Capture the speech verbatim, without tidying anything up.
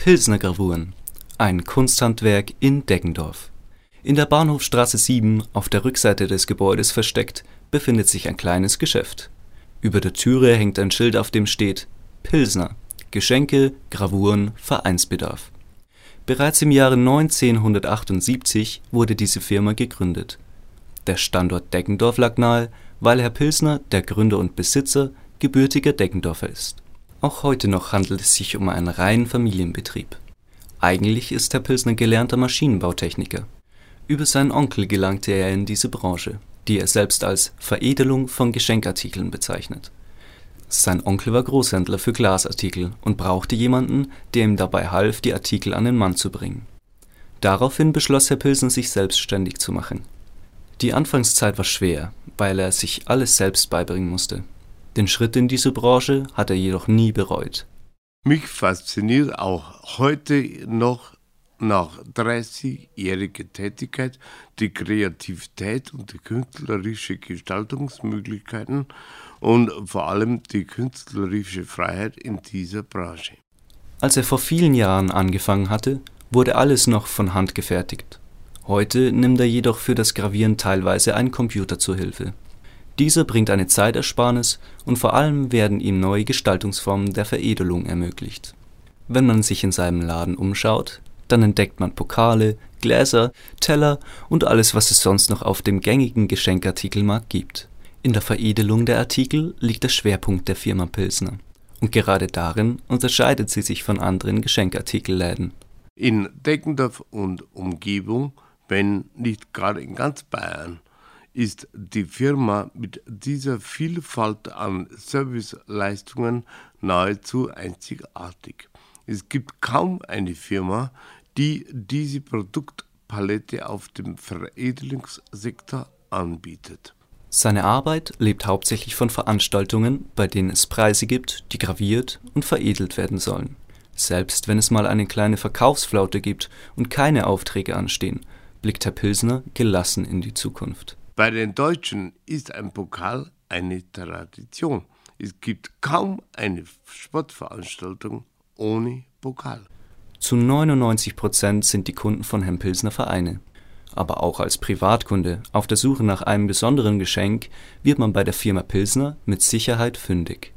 Pilsner Gravuren, ein Kunsthandwerk in Deggendorf. In der Bahnhofstraße sieben, auf der Rückseite des Gebäudes versteckt, befindet sich ein kleines Geschäft. Über der Türe hängt ein Schild, auf dem steht Pilsner, Geschenke, Gravuren, Vereinsbedarf. Bereits im Jahre neunzehnhundertachtundsiebzig wurde diese Firma gegründet. Der Standort Deggendorf lag nahe, weil Herr Pilsner, der Gründer und Besitzer, gebürtiger Deggendorfer ist. Auch heute noch handelt es sich um einen reinen Familienbetrieb. Eigentlich ist Herr Pilsner gelernter Maschinenbautechniker. Über seinen Onkel gelangte er in diese Branche, die er selbst als Veredelung von Geschenkartikeln bezeichnet. Sein Onkel war Großhändler für Glasartikel und brauchte jemanden, der ihm dabei half, die Artikel an den Mann zu bringen. Daraufhin beschloss Herr Pilsner, sich selbstständig zu machen. Die Anfangszeit war schwer, weil er sich alles selbst beibringen musste. Den Schritt in diese Branche hat er jedoch nie bereut. Mich fasziniert auch heute noch nach dreißigjähriger Tätigkeit die Kreativität und die künstlerische Gestaltungsmöglichkeiten und vor allem die künstlerische Freiheit in dieser Branche. Als er vor vielen Jahren angefangen hatte, wurde alles noch von Hand gefertigt. Heute nimmt er jedoch für das Gravieren teilweise einen Computer zur Hilfe. Dieser bringt eine Zeitersparnis und vor allem werden ihm neue Gestaltungsformen der Veredelung ermöglicht. Wenn man sich in seinem Laden umschaut, dann entdeckt man Pokale, Gläser, Teller und alles, was es sonst noch auf dem gängigen Geschenkartikelmarkt gibt. In der Veredelung der Artikel liegt der Schwerpunkt der Firma Pilsner. Und gerade darin unterscheidet sie sich von anderen Geschenkartikelläden. In Deggendorf und Umgebung, wenn nicht gerade in ganz Bayern, ist die Firma mit dieser Vielfalt an Serviceleistungen nahezu einzigartig. Es gibt kaum eine Firma, die diese Produktpalette auf dem Veredelungssektor anbietet. Seine Arbeit lebt hauptsächlich von Veranstaltungen, bei denen es Preise gibt, die graviert und veredelt werden sollen. Selbst wenn es mal eine kleine Verkaufsflaute gibt und keine Aufträge anstehen, blickt Herr Pilsner gelassen in die Zukunft. Bei den Deutschen ist ein Pokal eine Tradition. Es gibt kaum eine Sportveranstaltung ohne Pokal. Zu neunundneunzig Prozent sind die Kunden von Herrn Pilsner Vereine. Aber auch als Privatkunde auf der Suche nach einem besonderen Geschenk wird man bei der Firma Pilsner mit Sicherheit fündig.